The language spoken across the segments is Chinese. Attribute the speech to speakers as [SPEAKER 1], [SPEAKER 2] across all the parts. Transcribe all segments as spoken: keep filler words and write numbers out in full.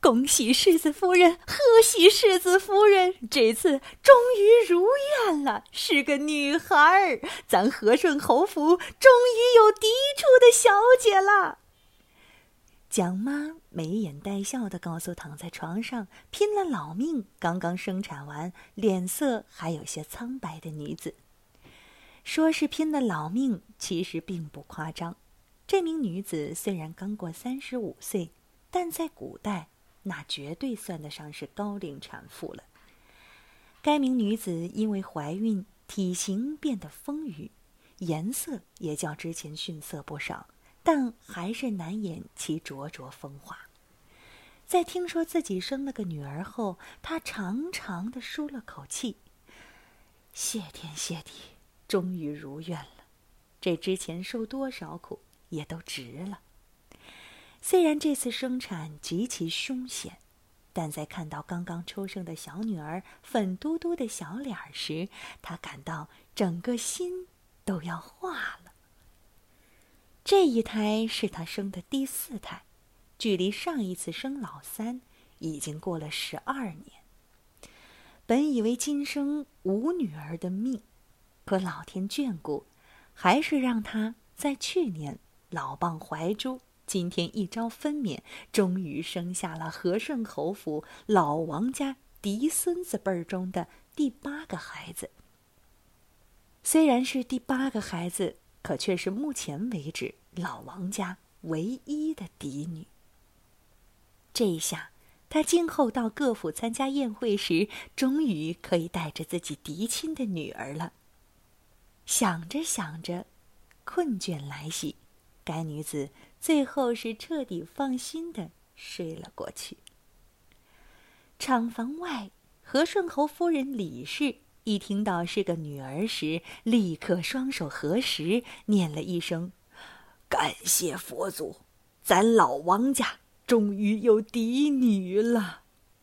[SPEAKER 1] 恭喜世子夫人，贺喜世子夫人，这次终于如愿了，是个女孩儿，咱和顺侯府终于有嫡出的小姐了。蒋妈眉眼带笑地告诉躺在床上拼了老命刚刚生产完脸色还有些苍白的女子，说是拼了老命，其实并不夸张。这名女子虽然刚过三十五岁，但在古代那绝对算得上是高龄产妇了。该名女子因为怀孕，体型变得丰腴，颜色也较之前逊色不少，但还是难掩其灼灼风华。在听说自己生了个女儿后，她长长的舒了口气，谢天谢地，终于如愿了，这之前受多少苦也都值了。虽然这次生产极其凶险，但在看到刚刚出生的小女儿粉嘟嘟的小脸时，她感到整个心都要化了。这一胎是她生的第四胎，距离上一次生老三已经过了十二年。本以为今生无女儿的命，可老天眷顾，还是让她在去年老蚌怀珠，今天一朝分娩，终于生下了和顺侯府老王家嫡孙子辈儿中的第八个孩子。虽然是第八个孩子，可却是目前为止老王家唯一的嫡女。这一下，他今后到各府参加宴会时，终于可以带着自己嫡亲的女儿了。想着想着，困倦来袭，该女子最后是彻底放心地睡了过去。厂房外，和顺侯夫人李氏一听到是个女儿时，立刻双手合十，念了一声：“感谢佛祖，咱老王家终于有嫡女了。”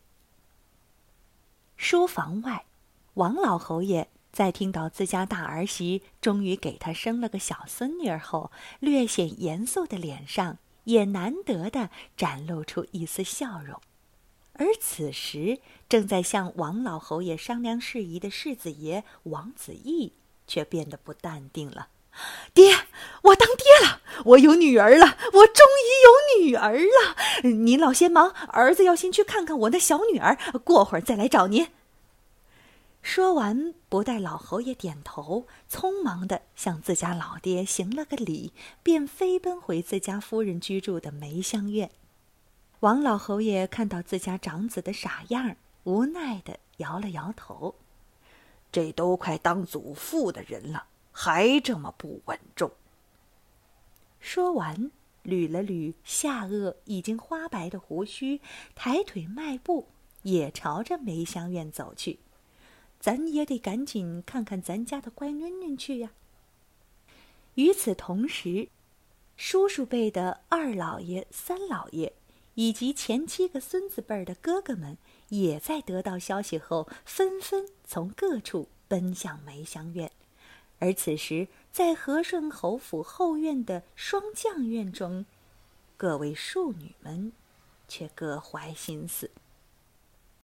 [SPEAKER 1] 书房外，王老侯爷在听到自家大儿媳终于给他生了个小孙女后，略显严肃的脸上也难得地展露出一丝笑容。而此时正在向王老侯爷商量事宜的世子爷王子异却变得不淡定了。爹，我当爹了，我有女儿了，我终于有女儿了。您老先忙，儿子要先去看看我那小女儿，过会儿再来找您。说完，不待老侯爷点头，匆忙地向自家老爹行了个礼，便飞奔回自家夫人居住的梅香院。王老侯爷看到自家长子的傻样，无奈地摇了摇头。这都快当祖父的人了，还这么不稳重。说完，捋了捋下颚已经花白的胡须，抬腿迈步，也朝着梅香院走去。咱也得赶紧看看咱家的乖囡囡去呀。与此同时，叔叔辈的二老爷、三老爷以及前七个孙子辈的哥哥们，也在得到消息后，纷纷从各处奔向梅香院。而此时，在和顺侯府后院的双将院中，各位庶女们却各怀心思。